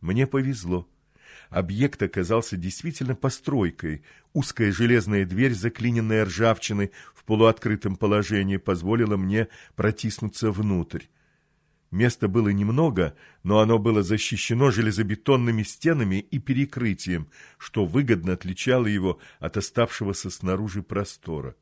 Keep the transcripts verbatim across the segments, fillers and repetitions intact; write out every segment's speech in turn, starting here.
Мне повезло. Объект оказался действительно постройкой. Узкая железная дверь, заклиненная ржавчиной в полуоткрытом положении, позволила мне протиснуться внутрь. Места было немного, но оно было защищено железобетонными стенами и перекрытием, что выгодно отличало его от оставшегося снаружи простора.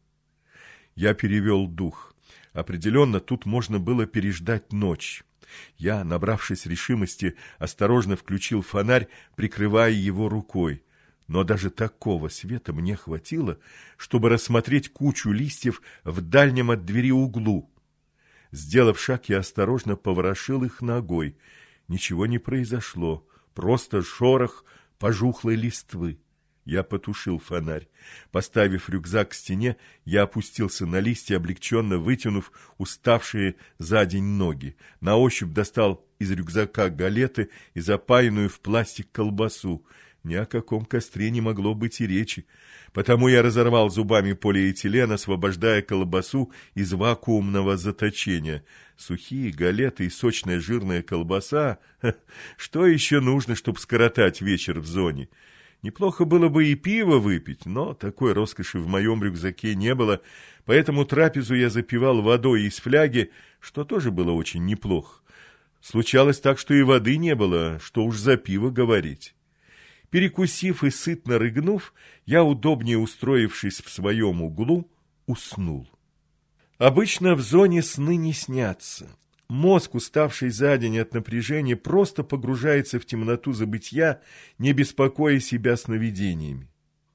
Я перевел дух. Определенно, тут можно было переждать ночь. Я, набравшись решимости, осторожно включил фонарь, прикрывая его рукой. Но даже такого света мне хватило, чтобы рассмотреть кучу листьев в дальнем от двери углу. Сделав шаг, я осторожно поворошил их ногой. Ничего не произошло, просто шорох пожухлой листвы. Я потушил фонарь. Поставив рюкзак к стене, я опустился на листья, облегченно вытянув уставшие за день ноги. На ощупь достал из рюкзака галеты и запаянную в пластик колбасу. Ни о каком костре не могло быть и речи. Потому я разорвал зубами полиэтилен, освобождая колбасу из вакуумного заточения. Сухие галеты и сочная жирная колбаса. Ха, что еще нужно, чтобы скоротать вечер в зоне? Неплохо было бы и пиво выпить, но такой роскоши в моем рюкзаке не было, поэтому трапезу я запивал водой из фляги, что тоже было очень неплохо. Случалось так, что и воды не было, что уж за пиво говорить. Перекусив и сытно рыгнув, я, удобнее устроившись в своем углу, уснул. Обычно в зоне сны не снятся. Мозг, уставший за день от напряжения, просто погружается в темноту забытья, не беспокоя себя сновидениями.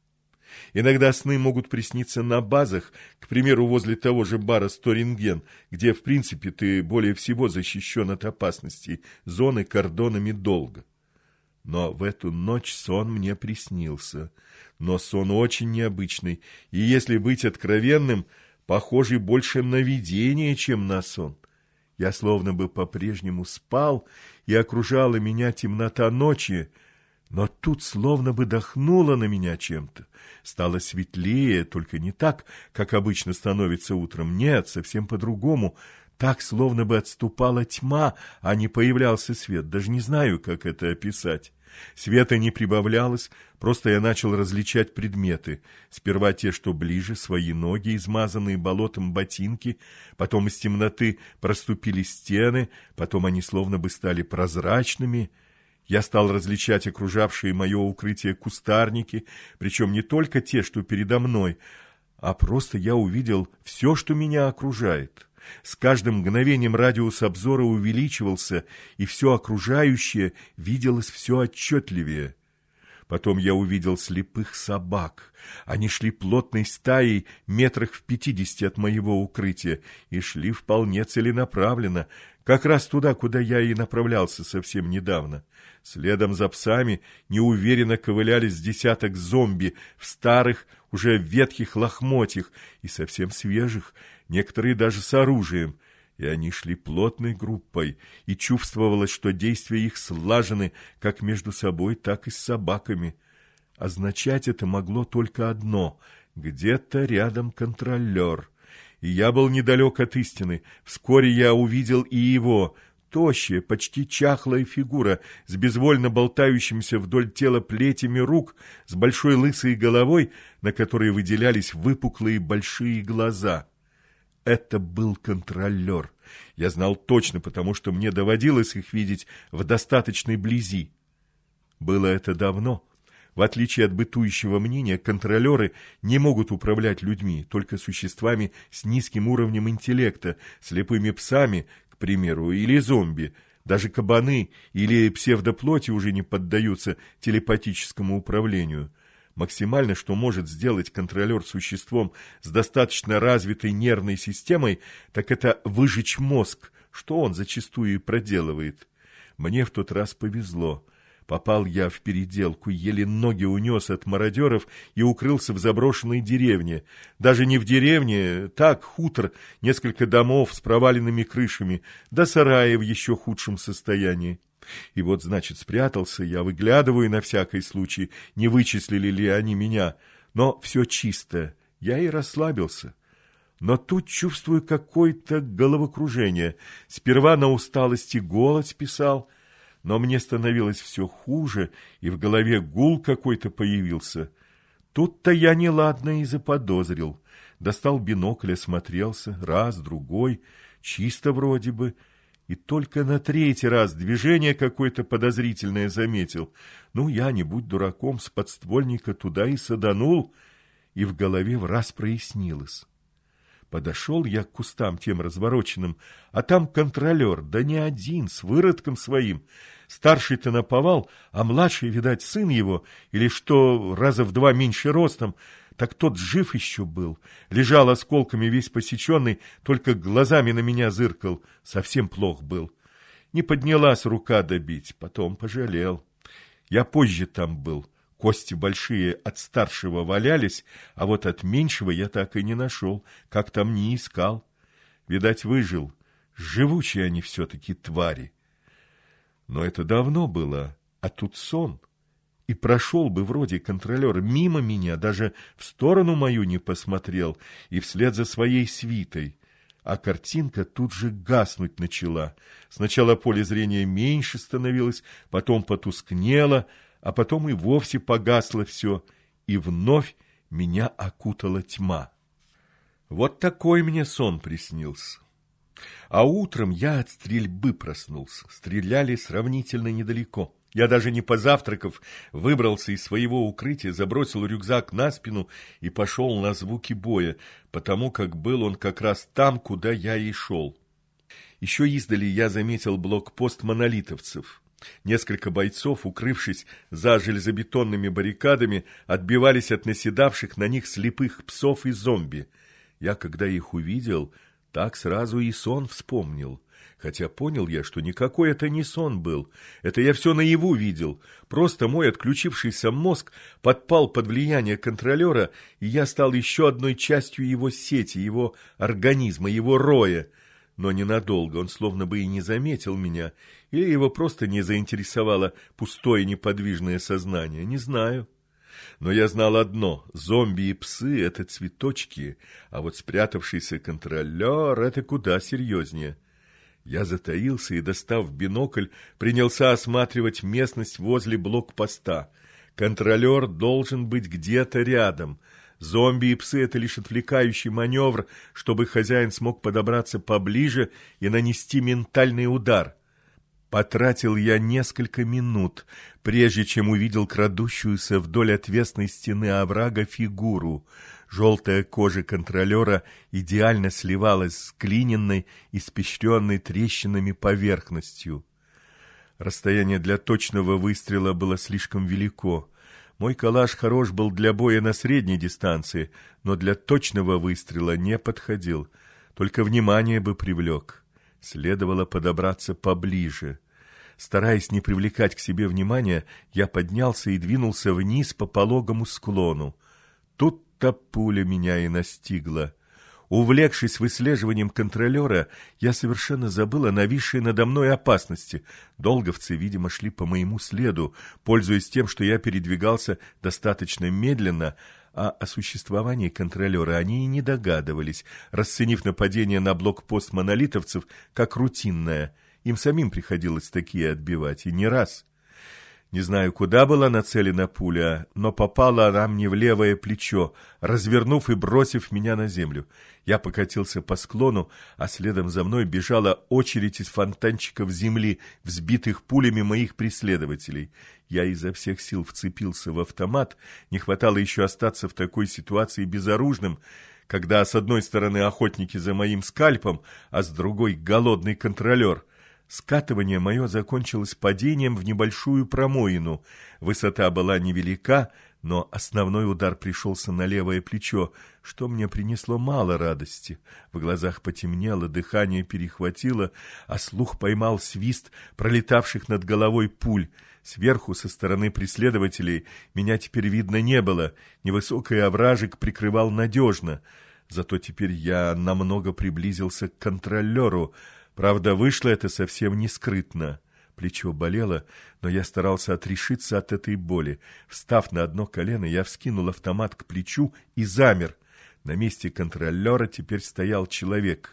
Иногда сны могут присниться на базах, к примеру, возле того же бара «Сторинген», где, в принципе, ты более всего защищен от опасностей зоны кордонами долга. Но в эту ночь сон мне приснился. Но сон очень необычный, и, если быть откровенным, похожий больше на видение, чем на сон. Я словно бы по-прежнему спал, и окружала меня темнота ночи, но тут словно бы дохнуло на меня чем-то. Стало светлее, только не так, как обычно становится утром. Нет, совсем по-другому. Так, словно бы отступала тьма, а не появлялся свет. Даже не знаю, как это описать. Света не прибавлялось, просто я начал различать предметы. Сперва те, что ближе, свои ноги, измазанные болотом ботинки, потом из темноты проступили стены, потом они словно бы стали прозрачными. Я стал различать окружавшие мое укрытие кустарники, причем не только те, что передо мной, а просто я увидел все, что меня окружает. С каждым мгновением радиус обзора увеличивался, и все окружающее виделось все отчетливее. Потом я увидел слепых собак. Они шли плотной стаей метрах в пятидесяти от моего укрытия и шли вполне целенаправленно, как раз туда, куда я и направлялся совсем недавно. Следом за псами неуверенно ковылялись десяток зомби в старых, уже ветхих лохмотьях и совсем свежих, некоторые даже с оружием. И они шли плотной группой, и чувствовалось, что действия их слажены как между собой, так и с собаками. Означать это могло только одно — где-то рядом контролер. И я был недалек от истины. Вскоре я увидел и его. Тощая, почти чахлая фигура с безвольно болтающимся вдоль тела плетями рук, с большой лысой головой, на которой выделялись выпуклые большие глаза. Это был контролер. Я знал точно, потому что мне доводилось их видеть в достаточной близи. Было это давно. В отличие от бытующего мнения, контролеры не могут управлять людьми, только существами с низким уровнем интеллекта, слепыми псами, к примеру, или зомби. Даже кабаны или псевдоплоти уже не поддаются телепатическому управлению. Максимально, что может сделать контролер существом с достаточно развитой нервной системой, так это выжечь мозг, что он зачастую и проделывает. Мне в тот раз повезло. Попал я в переделку, еле ноги унес от мародеров и укрылся в заброшенной деревне. Даже не в деревне, так, хутор, несколько домов с проваленными крышами, да сараи в еще худшем состоянии. И вот, значит, спрятался я, выглядываю на всякий случай, не вычислили ли они меня. Но все чисто, я и расслабился. Но тут чувствую какое-то головокружение. Сперва на усталости голод списал, но мне становилось все хуже, и в голове гул какой-то появился. Тут-то я неладно и заподозрил. Достал бинокль, осмотрелся, раз, другой, чисто вроде бы, и только на третий раз движение какое-то подозрительное заметил. Ну, я, не будь дураком, с подствольника туда и саданул, и в голове враз прояснилось. Подошел я к кустам тем развороченным, а там контролер, да не один, с выродком своим. Старший-то наповал, а младший, видать, сын его, или что раза в два меньше ростом, так тот жив еще был, лежал осколками весь посеченный, только глазами на меня зыркал, совсем плох был. Не поднялась рука добить, потом пожалел. Я позже там был, кости большие от старшего валялись, а вот от меньшего я так и не нашел, как там не искал. Видать, выжил, живучие они все-таки твари. Но это давно было, а тут сон. И прошел бы вроде контролер мимо меня, даже в сторону мою не посмотрел, и вслед за своей свитой. А картинка тут же гаснуть начала. Сначала поле зрения меньше становилось, потом потускнело, а потом и вовсе погасло все, и вновь меня окутала тьма. Вот такой мне сон приснился. А утром я от стрельбы проснулся. Стреляли сравнительно недалеко. Я даже не позавтракав, выбрался из своего укрытия, забросил рюкзак на спину и пошел на звуки боя, потому как был он как раз там, куда я и шел. Еще издали я заметил блокпост монолитовцев. Несколько бойцов, укрывшись за железобетонными баррикадами, отбивались от наседавших на них слепых псов и зомби. Я, когда их увидел, так сразу и сон вспомнил. Хотя понял я, что никакой это не сон был. Это я все наяву видел. Просто мой отключившийся мозг подпал под влияние контролера, и я стал еще одной частью его сети, его организма, его роя. Но ненадолго, он словно бы и не заметил меня, или его просто не заинтересовало пустое неподвижное сознание, не знаю. Но я знал одно — зомби и псы — это цветочки, а вот спрятавшийся контролер — это куда серьезнее. Я затаился и, достав бинокль, принялся осматривать местность возле блокпоста. Контролер должен быть где-то рядом. Зомби и псы — это лишь отвлекающий маневр, чтобы хозяин смог подобраться поближе и нанести ментальный удар. Потратил я несколько минут, прежде чем увидел крадущуюся вдоль отвесной стены оврага фигуру. Желтая кожа контролера идеально сливалась с глиняной, испещренной трещинами поверхностью. Расстояние для точного выстрела было слишком велико. Мой калаш хорош был для боя на средней дистанции, но для точного выстрела не подходил. Только внимание бы привлек. Следовало подобраться поближе. Стараясь не привлекать к себе внимания, я поднялся и двинулся вниз по пологому склону. Тут-то пуля меня и настигла. Увлекшись выслеживанием контролера, я совершенно забыл о нависшей надо мной опасности. Долговцы, видимо, шли по моему следу, пользуясь тем, что я передвигался достаточно медленно, а о существовании контролера они и не догадывались, расценив нападение на блокпост монолитовцев как рутинное. Им самим приходилось такие отбивать, и не раз. Не знаю, куда была нацелена пуля, но попала она мне в левое плечо, развернув и бросив меня на землю. Я покатился по склону, а следом за мной бежала очередь из фонтанчиков земли, взбитых пулями моих преследователей. Я изо всех сил вцепился в автомат, не хватало еще остаться в такой ситуации безоружным, когда с одной стороны охотники за моим скальпом, а с другой голодный контролер. Скатывание мое закончилось падением в небольшую промоину. Высота была невелика, но основной удар пришелся на левое плечо, что мне принесло мало радости. В глазах потемнело, дыхание перехватило, а слух поймал свист пролетавших над головой пуль. Сверху, со стороны преследователей, меня теперь видно не было. Невысокий овражек прикрывал надежно. Зато теперь я намного приблизился к контролеру. Правда, вышло это совсем не скрытно. Плечо болело, но я старался отрешиться от этой боли. Встав на одно колено, я вскинул автомат к плечу и замер. На месте контролера теперь стоял человек.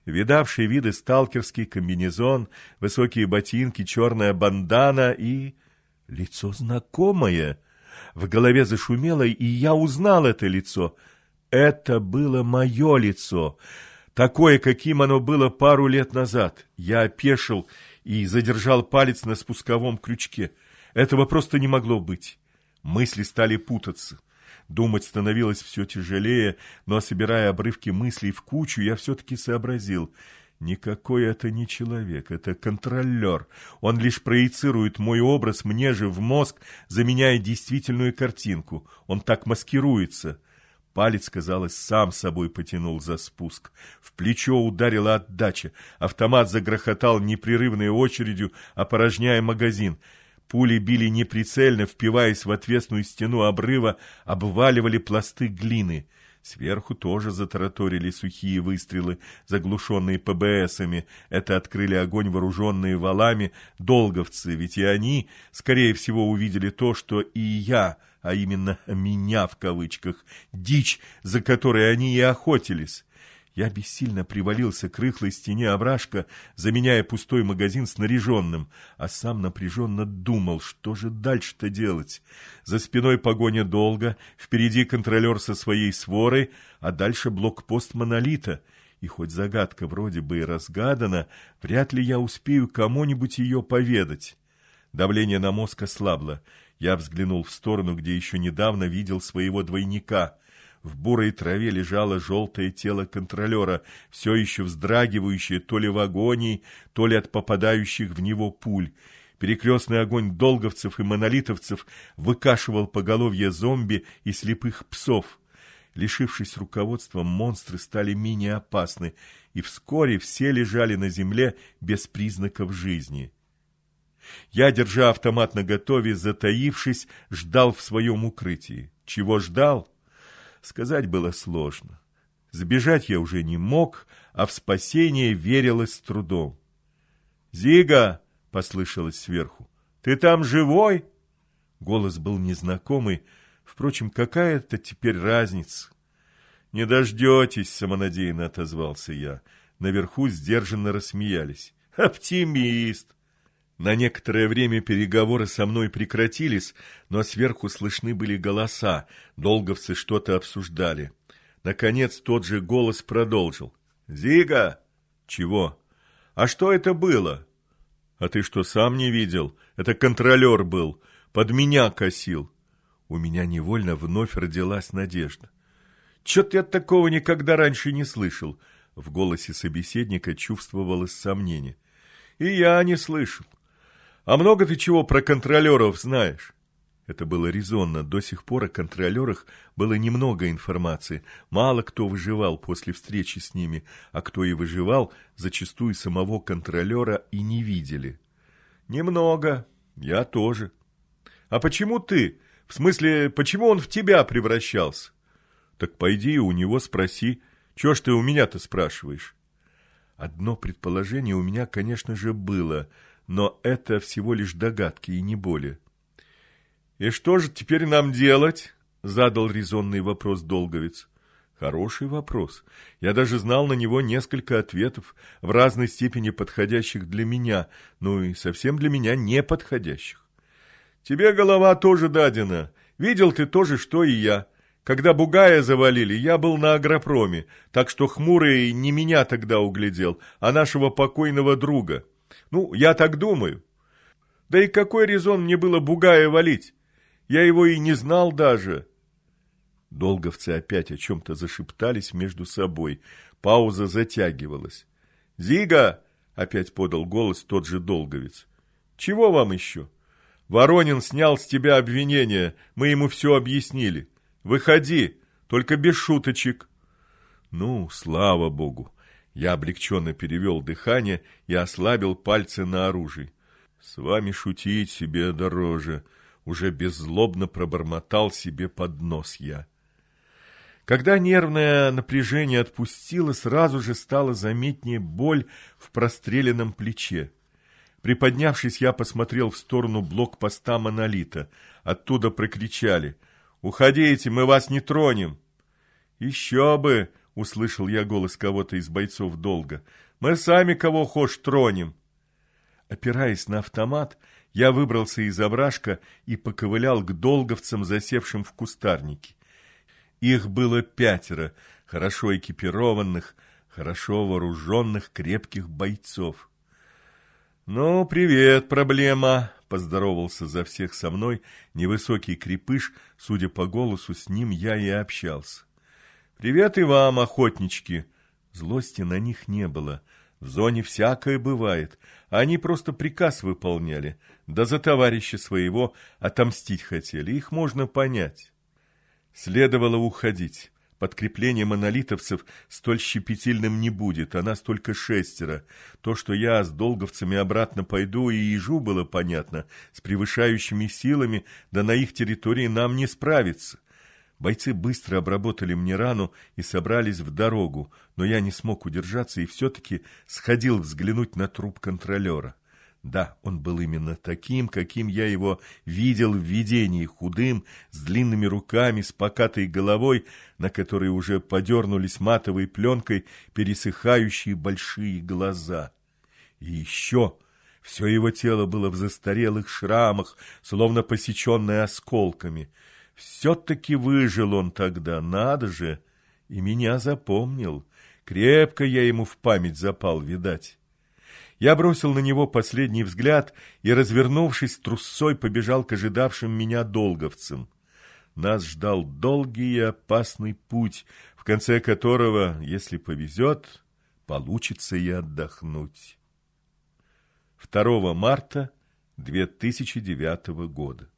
Видавший виды сталкерский комбинезон, высокие ботинки, черная бандана и... лицо знакомое. В голове зашумело, и я узнал это лицо. Это было мое лицо, такое, каким оно было пару лет назад. Я опешил и задержал палец на спусковом крючке. Этого просто не могло быть. Мысли стали путаться. Думать становилось все тяжелее, но, собирая обрывки мыслей в кучу, я все-таки сообразил. Никакой это не человек, это контролер. Он лишь проецирует мой образ мне же в мозг, заменяя действительную картинку. Он так маскируется. Палец, казалось, сам собой потянул за спуск. В плечо ударила отдача. Автомат загрохотал непрерывной очередью, опорожняя магазин. Пули били неприцельно, впиваясь в отвесную стену обрыва, обваливали пласты глины. Сверху тоже затараторили сухие выстрелы, заглушенные ПБСами. Это открыли огонь вооруженные валами долговцы, ведь и они, скорее всего, увидели то, что и я, а именно «меня» в кавычках, дичь, за которой они и охотились. Я бессильно привалился к рыхлой стене овражка, заменяя пустой магазин снаряженным, а сам напряженно думал, что же дальше-то делать. За спиной погоня долго, впереди контролер со своей сворой, а дальше блокпост монолита. И хоть загадка вроде бы и разгадана, вряд ли я успею кому-нибудь ее поведать. Давление на мозг ослабло. Я взглянул в сторону, где еще недавно видел своего двойника. В бурой траве лежало желтое тело контролера, все еще вздрагивающее то ли в агонии, то ли от попадающих в него пуль. Перекрестный огонь долговцев и монолитовцев выкашивал поголовье зомби и слепых псов. Лишившись руководства, монстры стали менее опасны, и вскоре все лежали на земле без признаков жизни. Я, держа автомат наготове, затаившись, ждал в своем укрытии. Чего ждал? Сказать было сложно. Сбежать я уже не мог, а в спасение верилось с трудом. «Зига!» — послышалось сверху. «Ты там живой?» Голос был незнакомый. Впрочем, какая-то теперь разница. «Не дождетесь», — самонадеянно отозвался я. Наверху сдержанно рассмеялись. «Оптимист!» На некоторое время переговоры со мной прекратились, но сверху слышны были голоса, долговцы что-то обсуждали. Наконец тот же голос продолжил. «Зига!» «Чего?» «А что это было?» «А ты что, сам не видел? Это контролер был, под меня косил». У меня невольно вновь родилась надежда. «Чё-то я такого никогда раньше не слышал». В голосе собеседника чувствовалось сомнение. «И я не слышал. А много ты чего про контролеров знаешь?» Это было резонно. До сих пор о контролерах было немного информации. Мало кто выживал после встречи с ними, а кто и выживал, зачастую самого контролера и не видели. «Немного. Я тоже». «А почему ты? В смысле, почему он в тебя превращался?» «Так пойди у него спроси. Чего ж ты у меня-то спрашиваешь?» Одно предположение у меня, конечно же, было, но это всего лишь догадки и не более. «И что же теперь нам делать?» — задал резонный вопрос долговец. Хороший вопрос. Я даже знал на него несколько ответов, в разной степени подходящих для меня, ну и совсем для меня не подходящих. «Тебе голова тоже дадена. Видел ты то же, что и я. Когда Бугая завалили, я был на агропроме, так что Хмурый не меня тогда углядел, а нашего покойного друга. Ну, я так думаю. Да и какой резон мне было Бугая валить? Я его и не знал даже». Долговцы опять о чем-то зашептались между собой. Пауза затягивалась. «Зига!» — опять подал голос тот же долговец. «Чего вам еще? Воронин снял с тебя обвинение, мы ему все объяснили. Выходи, только без шуточек». «Ну, слава богу!» Я облегченно перевел дыхание и ослабил пальцы на оружии. «С вами шутить себе дороже», — уже беззлобно пробормотал себе под нос я. Когда нервное напряжение отпустило, сразу же стала заметнее боль в простреленном плече. Приподнявшись, я посмотрел в сторону блокпоста «Монолита». Оттуда прокричали: «Уходите, мы вас не тронем!» «Еще бы!» — услышал я голос кого-то из бойцов долга. «Мы сами кого хошь тронем». Опираясь на автомат, я выбрался из овражка и поковылял к долговцам, засевшим в кустарнике. Их было пятеро, хорошо экипированных, хорошо вооруженных, крепких бойцов. «Ну, привет, проблема!» — поздоровался за всех со мной невысокий крепыш, судя по голосу, с ним я и общался. «Привет и вам, охотнички!» Злости на них не было. В зоне всякое бывает. Они просто приказ выполняли, да за товарища своего отомстить хотели. Их можно понять. Следовало уходить. Подкрепление монолитовцев столь щепетильным не будет, а нас только шестеро. То, что я с долговцами обратно пойду, и ежу было понятно. С превышающими силами, да на их территории нам не справиться. Бойцы быстро обработали мне рану и собрались в дорогу, но я не смог удержаться и все-таки сходил взглянуть на труп контролера. Да, он был именно таким, каким я его видел в видении, худым, с длинными руками, с покатой головой, на которой уже подернулись матовой пленкой пересыхающие большие глаза. И еще все его тело было в застарелых шрамах, словно посеченное осколками. Все-таки выжил он тогда, надо же, и меня запомнил. Крепко я ему в память запал, видать. Я бросил на него последний взгляд и, развернувшись, трусцой побежал к ожидавшим меня долговцам. Нас ждал долгий и опасный путь, в конце которого, если повезет, получится и отдохнуть. второго марта две тысячи девятого года.